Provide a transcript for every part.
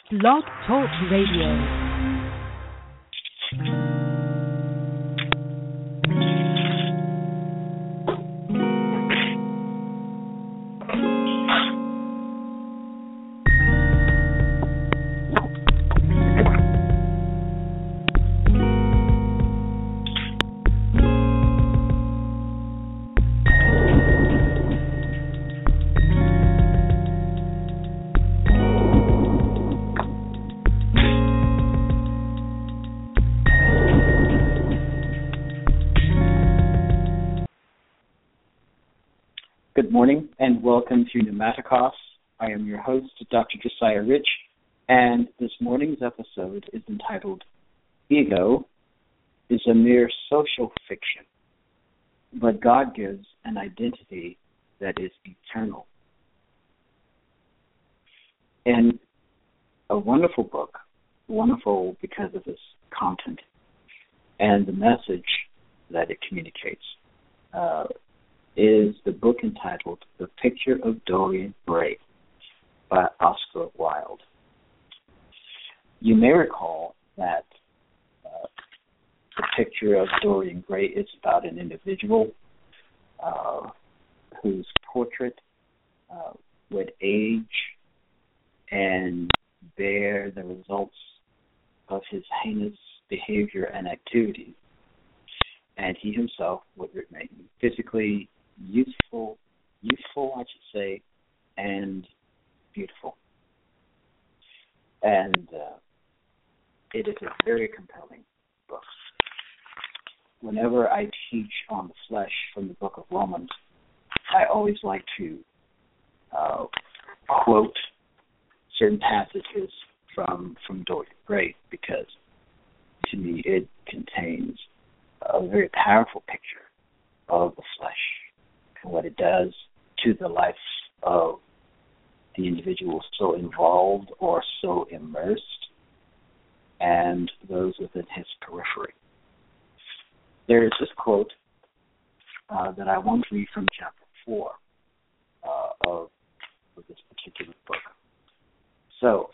Blog Talk Radio. Good morning and welcome to Pneumaticos. I am your host, Dr. Josiah Rich, and this morning's episode is entitled Ego is a Mere Social Fiction, but God Gives an Identity that is Eternal. In a wonderful book, wonderful because of its content and the message that it communicates, is the book entitled The Picture of Dorian Gray by Oscar Wilde. You may recall that the picture of Dorian Gray is about an individual whose portrait would age and bear the results of his heinous behavior and activities, and he himself would remain physically youthful, I should say, and beautiful. And it is a very compelling book. Whenever I teach on the flesh from the book of Romans, I always like to quote certain passages from Dorian Gray because, to me, it contains a very powerful picture of the flesh and what it does to the life of the individual so involved or so immersed and those within his periphery. There is this quote that I want to read from chapter 4 of this particular book. So,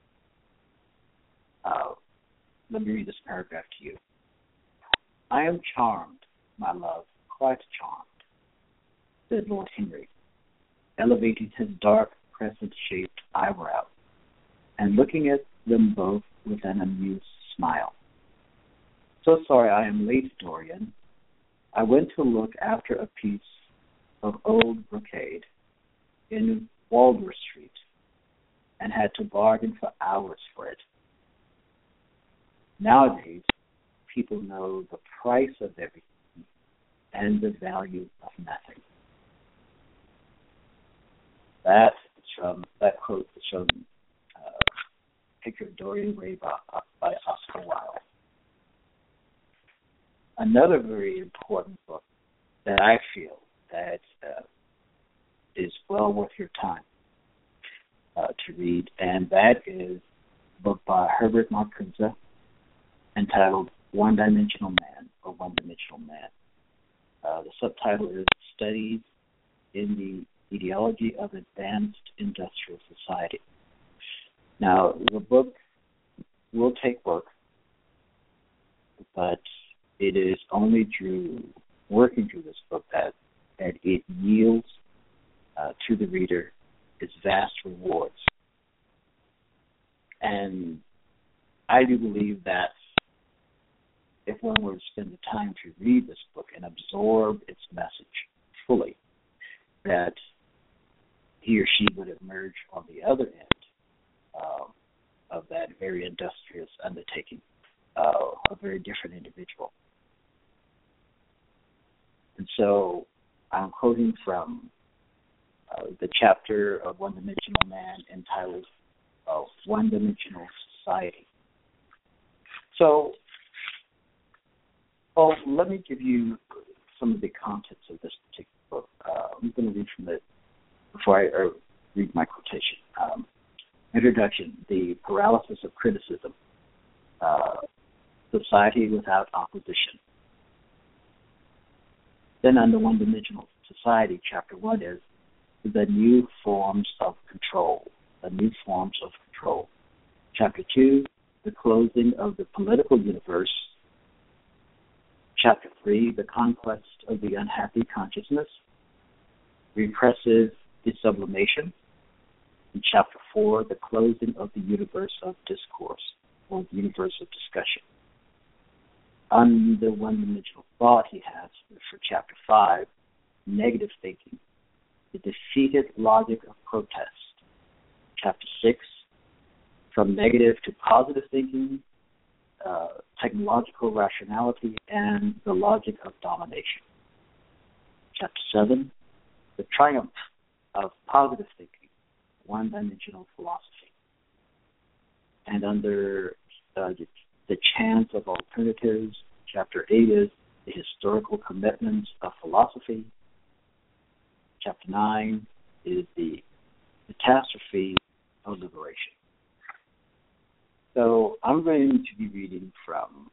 let me read this paragraph to you. I am charmed, my love, quite charmed, said Lord Henry, elevating his dark, crescent-shaped eyebrow and looking at them both with an amused smile. So sorry I am late, Dorian. I went to look after a piece of old brocade in Walworth Street and had to bargain for hours for it. Nowadays, people know the price of everything and the value of nothing. That quote is from Picture of Dorian Gray by Oscar Wilde. Another very important book that I feel that is well worth your time to read, and that is a book by Herbert Marcuse entitled One-Dimensional Man or One-Dimensional Man. The subtitle is Studies in the Ideology of Advanced Industrial Society. Now, the book will take work, but it is only through working through this book that it yields to the reader its vast rewards. And I do believe that if one were to spend the time to read this book and absorb its message fully, that he or she would emerge on the other end of that very industrious undertaking, a very different individual. And so I'm quoting from the chapter of One-Dimensional Man entitled One-Dimensional Society. So, let me give you some of the contents of this particular book. I'm going to read from it before I read my quotation. Introduction, The Paralysis of Criticism, Society Without Opposition. Then under One-Dimensional Society, Chapter 1 is the new forms of control, the new forms of control. Chapter 2, the closing of the political universe. Chapter 3, the conquest of the unhappy consciousness, repressive desublimation. In Chapter 4, the closing of the universe of discourse, or the universe of discussion. On the one-dimensional thought he has for Chapter 5, negative thinking, the defeated logic of protest. Chapter 6, from negative to positive thinking, technological rationality, and the logic of domination. Chapter 7, the triumph of positive thinking, one-dimensional philosophy. And under the chance of alternatives, Chapter 8 is the historical commitments of philosophy. Chapter 9 is the catastrophe of liberation. So I'm going to be reading from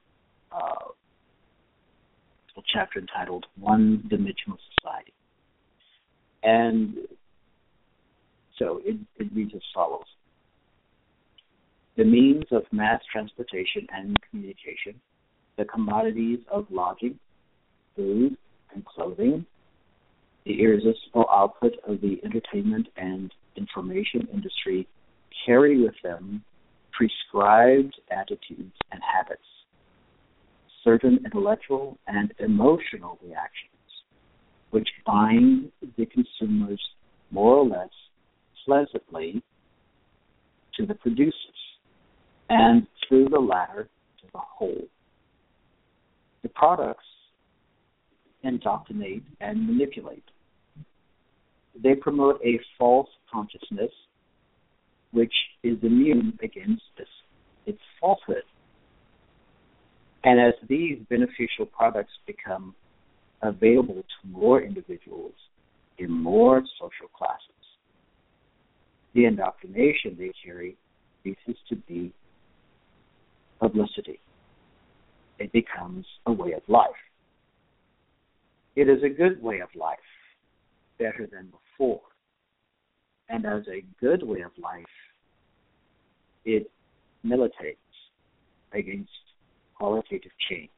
a chapter entitled One-Dimensional Society. And so it reads as follows. The means of mass transportation and communication, the commodities of lodging, food, and clothing, the irresistible output of the entertainment and information industry carry with them prescribed attitudes and habits, certain intellectual and emotional reactions, which bind the consumers more or less pleasantly to the producers, and through the latter to the whole. The products indoctrinate and manipulate. They promote a false consciousness which is immune against its falsehood. And as these beneficial products become available to more individuals in more social classes, the indoctrination they carry ceases to be publicity. It becomes a way of life. It is a good way of life, better than before. And as a good way of life, it militates against qualitative change.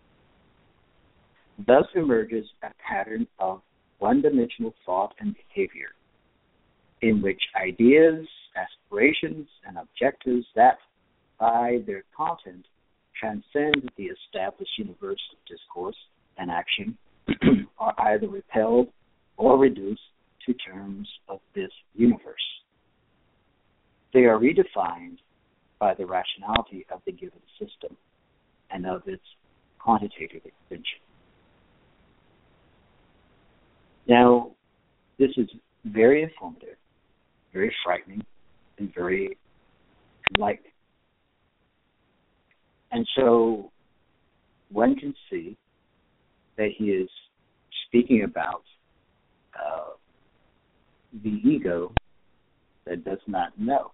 Thus emerges a pattern of one-dimensional thought and behavior, in which ideas, aspirations, and objectives that, by their content, transcend the established universe of discourse and action are either repelled or reduced to terms of this universe. They are redefined by the rationality of the given system and of its quantitative extension. Now, this is very informative, very frightening, and very enlightening. And so one can see that he is speaking about the ego that does not know,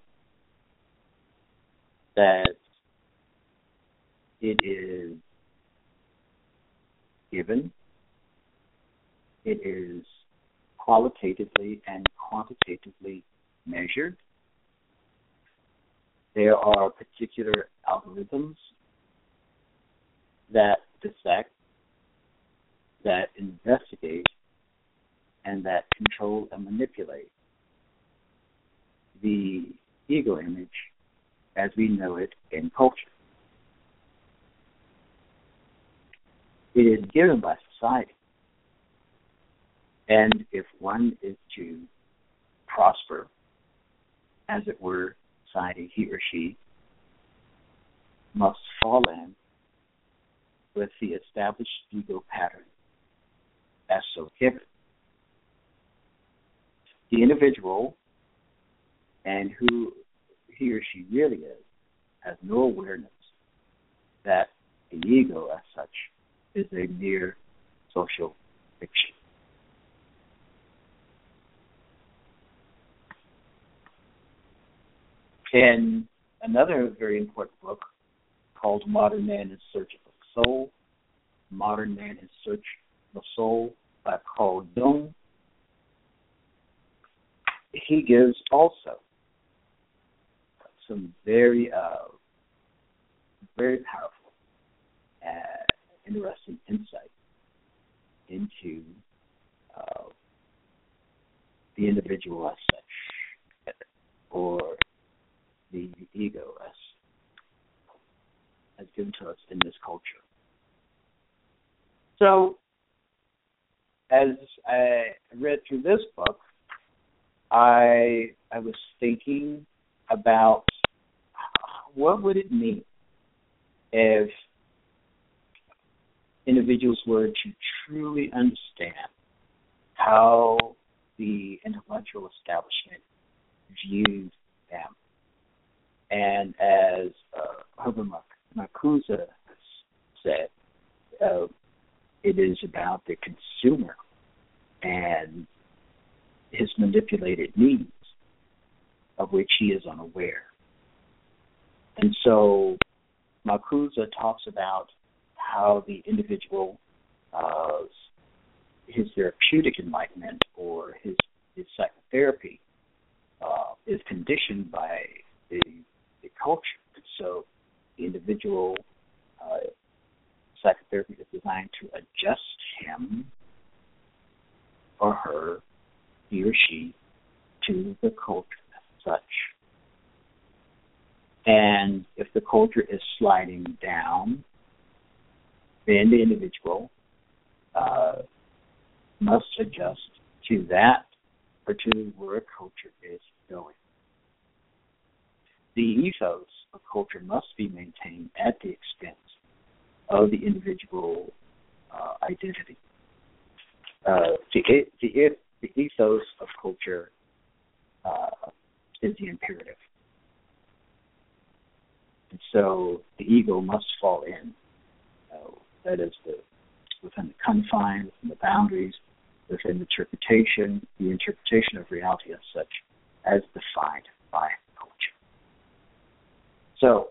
that it is given, it is qualitatively and quantitatively measured. There are particular algorithms that dissect, that investigate, and that control and manipulate the ego image as we know it in culture. It is given by society. And if one is to prosper, as it were, society, he or she must fall in with the established ego pattern as so given. The individual and who he or she really is has no awareness that the ego as such is a mere social fiction. In another very important book called Modern Man in Search of the Soul, Modern Man in Search of the Soul by Carl Jung, he gives also some very, very powerful, interesting insight into the individual as such, or the ego as given to us in this culture. So, as I read through this book, I was thinking about what would it mean if individuals were to truly understand how the intellectual establishment viewed them. And as Herbert Marcuse said, it is about the consumer and his manipulated needs, of which he is unaware. And so Marcuse talks about how the individual, his therapeutic enlightenment or his psychotherapy is conditioned by the culture. And so the individual psychotherapy is designed to adjust him or her, he or she, to the culture as such. And if the culture is sliding down, then the individual must adjust to that or to where a culture is going. The ethos of culture must be maintained at the expense of the individual identity. The ethos of culture is the imperative. And so the ego must fall in. That is within the confines, within the boundaries, within the interpretation of reality as such, as defined by culture. So,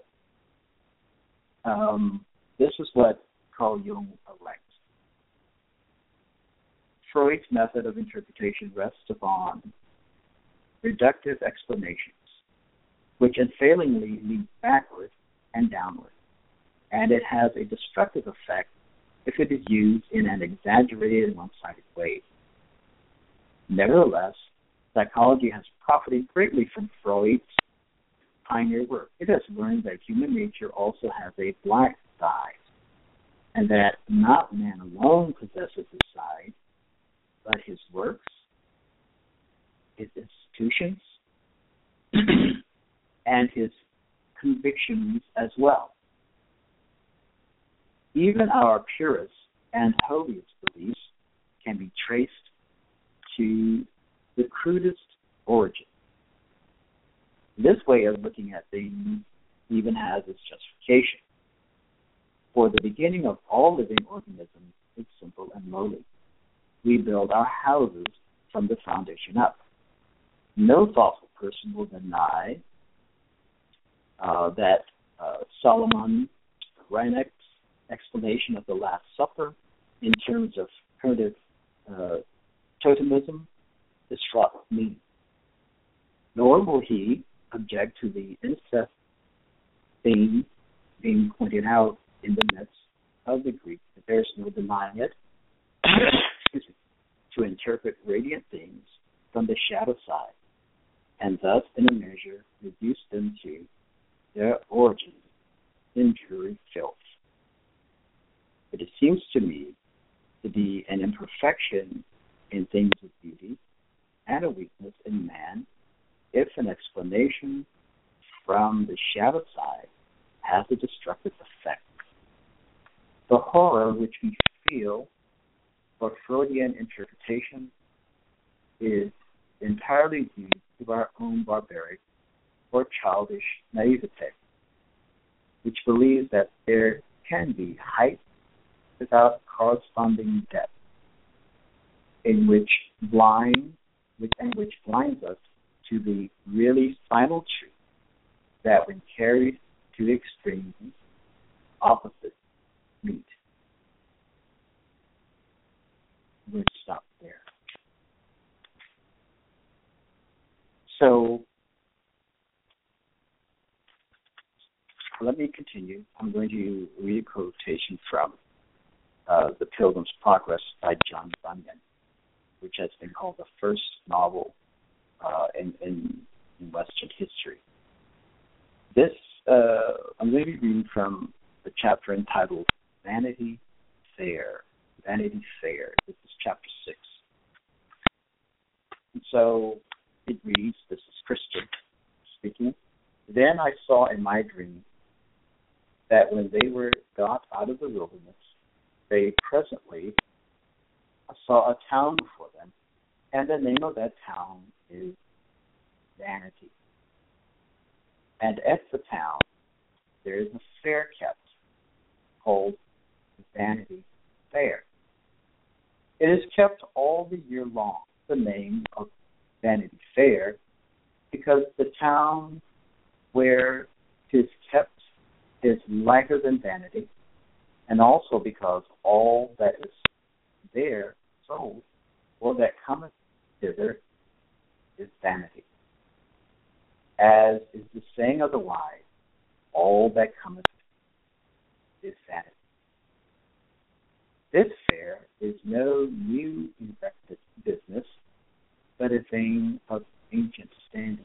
this is what Carl Jung elects. Freud's method of interpretation rests upon reductive explanations, which unfailingly lead backward and downward, and it has a destructive effect if it is used in an exaggerated and one-sided way. Nevertheless, psychology has profited greatly from Freud's pioneer work. It has learned that human nature also has a black side, and that not man alone possesses this side, but his works, his institutions, and his convictions as well. Even our purest and holiest beliefs can be traced to the crudest origin. This way of looking at things even has its justification. For the beginning of all living organisms is simple and lowly. We build our houses from the foundation up. No thoughtful person will deny that Solomon Reinach's explanation of the Last Supper in terms of primitive totemism is fraught with meaning. Nor will he object to the incest theme being pointed out in the midst of the Greek, that there's no denying it, to interpret radiant things from the shadow side, and thus, in a measure, reduce them to their origin in dreary filth. But it seems to me to be an imperfection in things of beauty and a weakness in man if an explanation from the shadow side has a destructive effect. The horror which we feel for Freudian interpretation is entirely due to our own barbaric or childish naivete, which believes that there can be height without corresponding depth, which blinds us to the really final truth that when carried to the extremes, opposites meet. We'll stop there. So, let me continue. I'm going to read a quotation from The Pilgrim's Progress by John Bunyan, which has been called the first novel in Western history. This, I'm going to be reading from the chapter entitled Vanity Fair. Vanity Fair. This is chapter 6. And so it reads, this is Christian speaking. Then I saw in my dream that when they were got out of the wilderness, they presently saw a town before them, and the name of that town is Vanity. And at the town there is a fair kept called Vanity Fair. It is kept all the year long, the name of Vanity Fair, because the town where it is kept is lighter than vanity, and also because all that is there sold, or that cometh thither, is vanity. As is the saying of the wise, all that cometh is vanity. This fair is no new invented business, but a thing of ancient standing.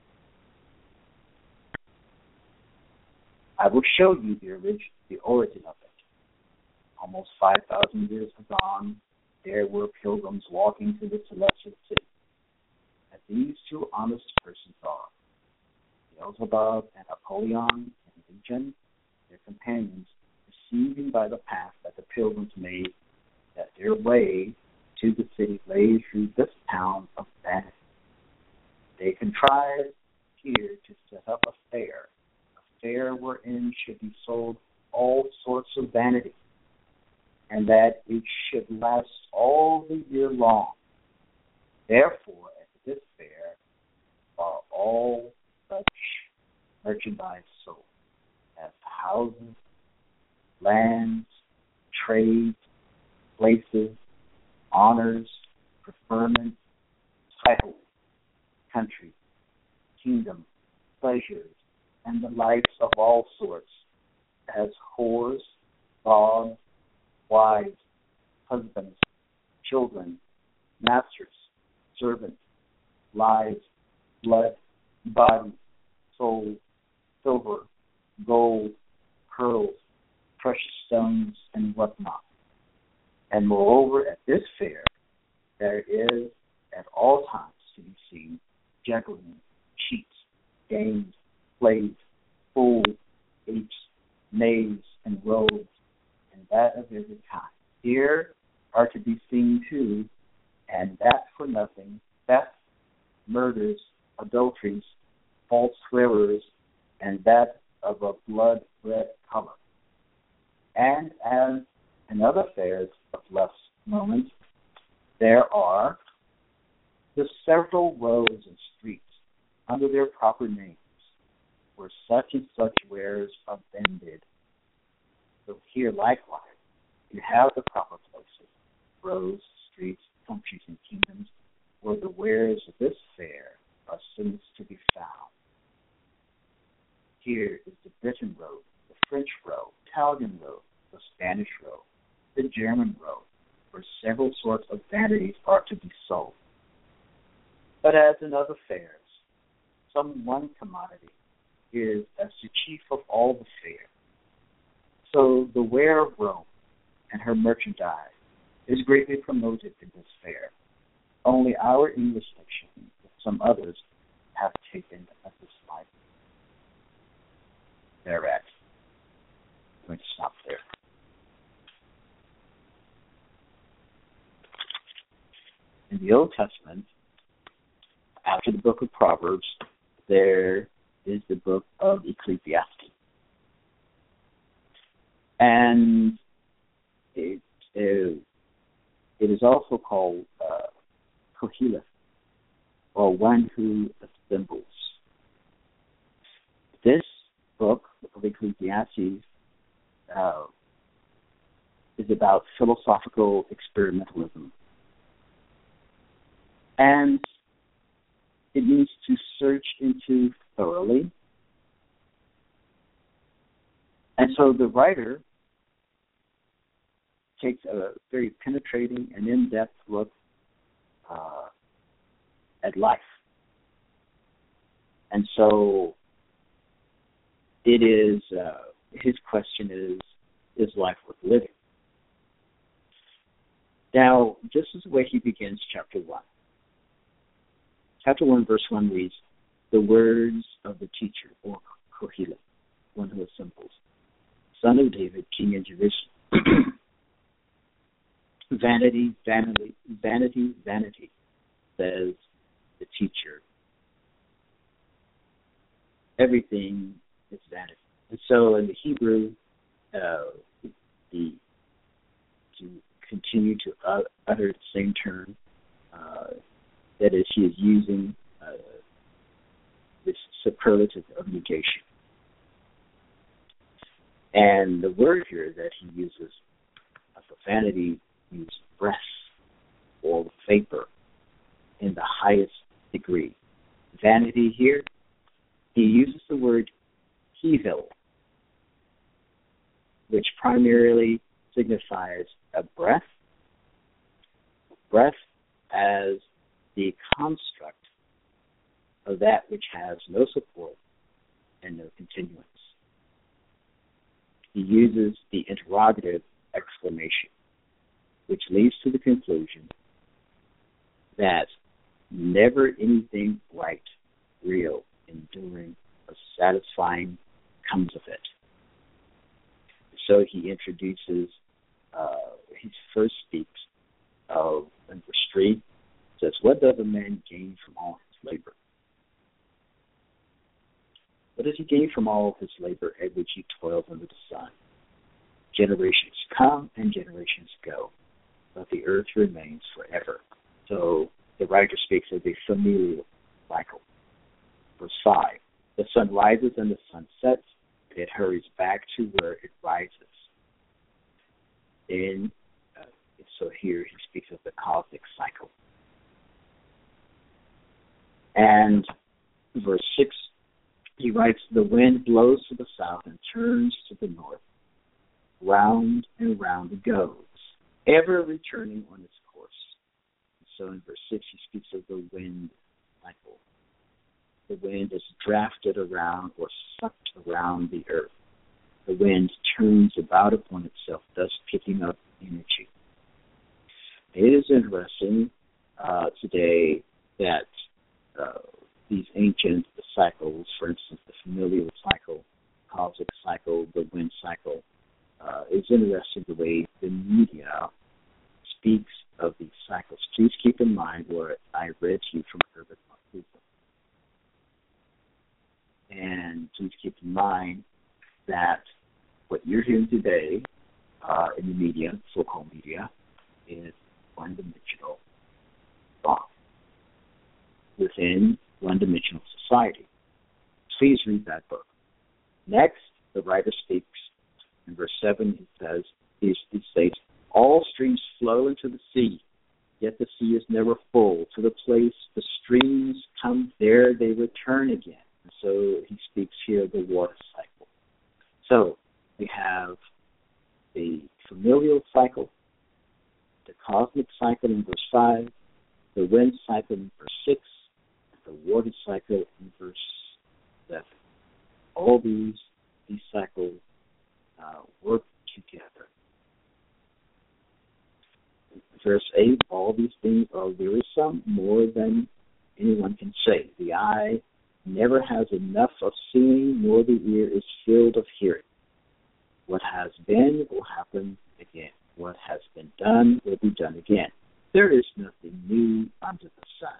I will show you the origin of it. Almost 5,000 years agone, there were pilgrims walking to the celestial city, as these two honest persons are, Beelzebub and Apollyon and Legion, their companions, perceiving by the path that the pilgrims made that their way to the city lay through this town of vanity. They contrived here to set up a fair wherein should be sold all sorts of vanity, and that it should last all the year long. Therefore, at this fair are all such merchandise sold, as houses, lands, trades, places, honors, preferments, titles, country, kingdom, pleasures, and the likes of all sorts, as whores, dogs, wives, husbands, children, masters, servants, lives, blood, body, soul, silver, gold, pearls, precious stones, and whatnot. And moreover, at this fair, there is at all times to be seen juggling, cheats, games, plays, fools, apes, knaves, and rogues, and that of every kind. Here are to be seen too, and that for nothing, thefts, murders, adulteries, false swearers, and that of a blood-red color. And as in other fairs of less moment, there are the several roads and streets under their proper names, where such and such wares are vended. So here likewise, you have the proper places, roads, streets, countries, and kingdoms, where the wares of this fair are soonest to be found. Here is the Britain road, the French road, Italian road, the Spanish road, the German road, where several sorts of vanities are to be sold. But as in other fairs, some one commodity is as the chief of all the fair. So the ware of Rome and her merchandise is greatly promoted in this fair. Only our English nation, with some others, have taken a dislike thereat. I'm going to stop there. In the Old Testament, after the book of Proverbs, there is the book of Ecclesiastes. And it is also called Koheleth, or one who assembles. This book of Ecclesiastes is about philosophical experimentalism. And it means to search into thoroughly, And so the writer takes a very penetrating and in-depth look at life. And so it is, his question is life worth living? Now, this is the way he begins chapter 1. Chapter 1, verse 1 reads, the words of the teacher, or Kohelet, one who assembles, son of David, king in Jerusalem. Vanity, vanity, vanity, vanity, says the teacher. Everything is vanity. And so in the Hebrew, to continue to utter the same term, that is, he is using this superlative of negation. And the word here that he uses for vanity means breath or vapor in the highest degree. Vanity here, he uses the word hevel, which primarily signifies a breath as the construct of that which has no support and no continuance. He uses the interrogative exclamation, which leads to the conclusion that never anything right, real, enduring, or satisfying comes of it. So he introduces, he first speaks of, in verse 3, says, what does a man gain from all his labor? What does he gain from all his labor at which he toils under the sun? Generations come and generations go, but the earth remains forever. So the writer speaks of a familial cycle. Verse 5, the sun rises and the sun sets, it hurries back to where it rises. And so here he speaks of the cosmic cycle. And verse 6, he writes, the wind blows to the south and turns to the north. Round and round it goes, ever returning on its course. So in verse 6, he speaks of the wind cycle. The wind is drafted around or sucked around the earth. The wind turns about upon itself, thus picking up energy. It is interesting today that these ancient cycles, for instance, the familial cycle, cosmic cycle, the wind cycle, is interesting the way the media speaks of these cycles. Please keep in mind what I read to you from Herbert Marcuse. And please keep in mind that what you're hearing today in the media, so-called media, is one-dimensional thought within one-dimensional society. Please read that book. Next, the writer speaks. In verse 7, he states, all streams flow into the sea, yet the sea is never full. To the place the streams come, there they return again. And so he speaks here of the water cycle. So we have the familial cycle, the cosmic cycle in verse 5, the wind cycle in verse 6, the water cycle in verse 7. All these cycles work together. Verse 8, all these things are wearisome, more than anyone can say. The eye never has enough of seeing, nor the ear is filled of hearing. What has been will happen again. What has been done will be done again. There is nothing new under the sun.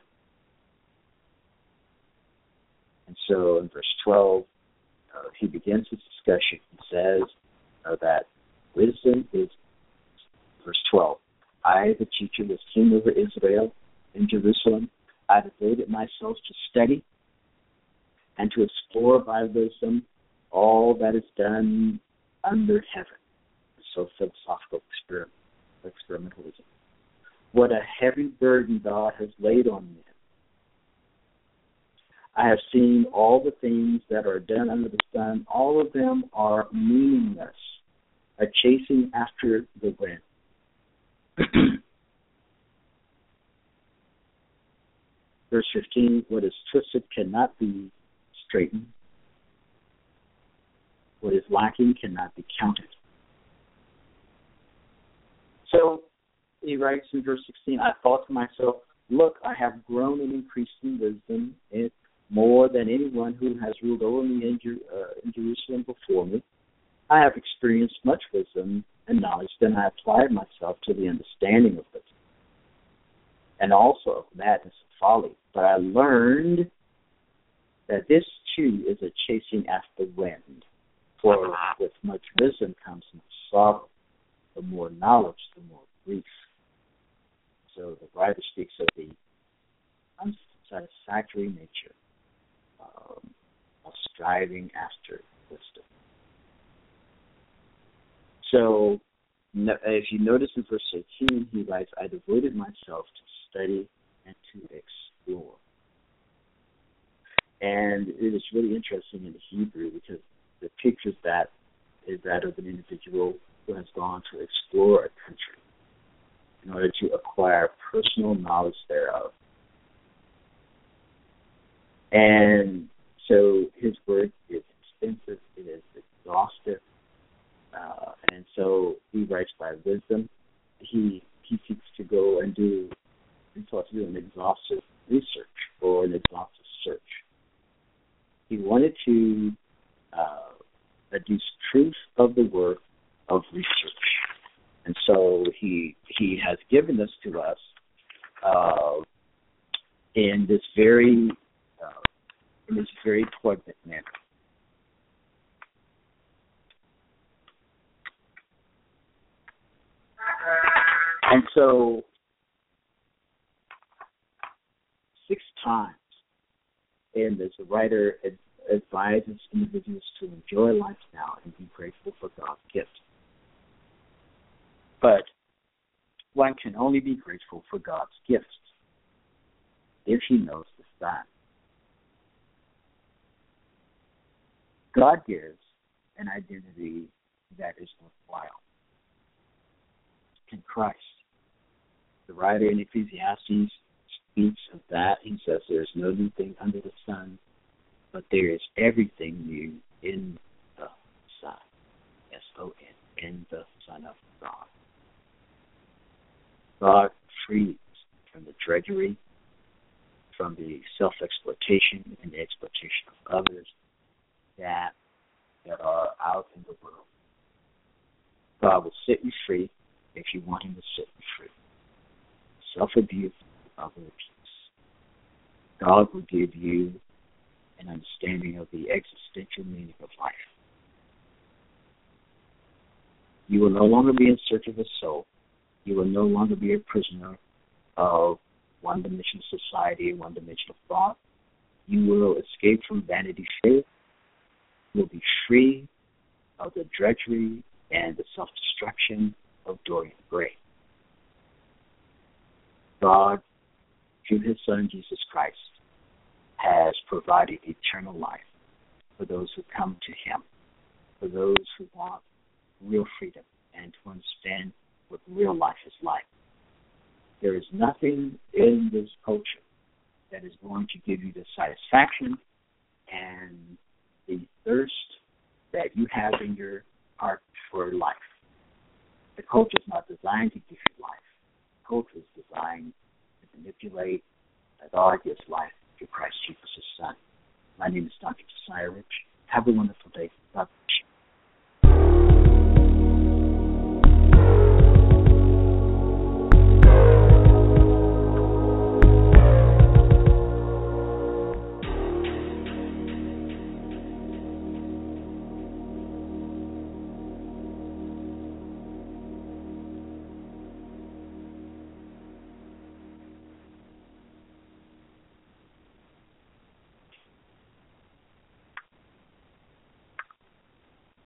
And so in verse 12, he begins his discussion. He says that wisdom is, verse 12, I, the teacher, was king over Israel in Jerusalem. I devoted myself to study and to explore by wisdom all that is done under heaven. So philosophical experimentalism. What a heavy burden God has laid on men. I have seen all the things that are done under the sun. All of them are meaningless, a chasing after the wind. Verse 15, what is twisted cannot be straightened. What is lacking cannot be counted. So he writes in verse 16, I thought to myself, look, I have grown and increased in wisdom more than anyone who has ruled over me in Jerusalem before me. I have experienced much wisdom and knowledge, then I applied myself to the understanding of wisdom, and also of madness and folly. But I learned that this too is a chasing after wind. For with much wisdom comes much sorrow. The more knowledge, the more grief. So the writer speaks of the unsatisfactory nature of striving after wisdom. So if you notice in verse 18, he writes, I devoted myself to study and to explore. And it is really interesting in the Hebrew because the picture that is that of an individual who has gone to explore a country in order to acquire personal knowledge thereof. And so his work is extensive, it is exhaustive, and so he writes by wisdom. He seeks to go and do an exhaustive research or an exhaustive search. He wanted to deduce truth of the work of research. And so he has given this to us in this very poignant manner. And so 6 times, and as the writer advises individuals to enjoy life now and be grateful for God's gift. But one can only be grateful for God's gifts if he knows the sign. God gives an identity that is worthwhile in Christ. The writer in Ecclesiastes speaks of that. He says there is no new thing under the sun, but there is everything new in the Son. S-O-N, in the Son of God. God frees from the drudgery, from the self-exploitation and the exploitation of others that are out in the world. God will set you free if you want him to set you free. Self-abuse, other abuse. God will give you an understanding of the existential meaning of life. You will no longer be in search of a soul. You will no longer be a prisoner of one-dimensional society, one-dimensional thought. You will escape from vanity fair. You will be free of the drudgery and the self-destruction of Dorian Gray. God, through his Son, Jesus Christ, has provided eternal life for those who come to him, for those who want real freedom and to understand what real life is like. There is nothing in this culture that is going to give you the satisfaction and the thirst that you have in your heart for life. The culture is not designed to give you life. The culture is designed to manipulate. God gives life through Christ Jesus, his Son. My name is Dr. Josiah Rich. Have a wonderful